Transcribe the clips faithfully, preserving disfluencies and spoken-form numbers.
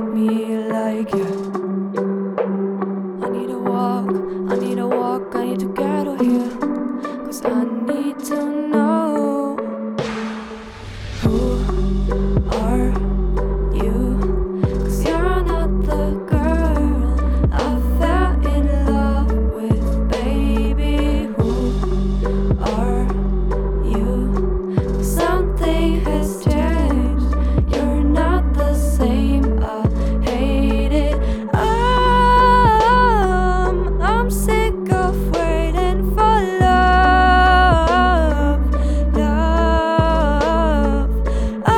me like you. I need a walk, I need a walk, I need to get out of here. Cause I need to know, who are you? Cause you're not the girl I fell in love with, baby. Who are you? Cause something has changed, you're not the same, I hate it. I'm, I'm sick of waiting for love, love. Oh,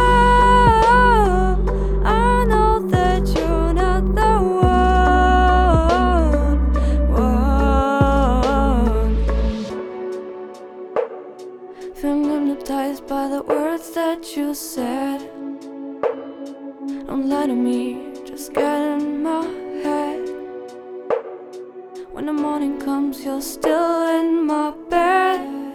I know that you're not the one, one. Feeling hypnotized by the words that you said. Don't lie to me, just get in my head. When the morning comes, you're still in my bed.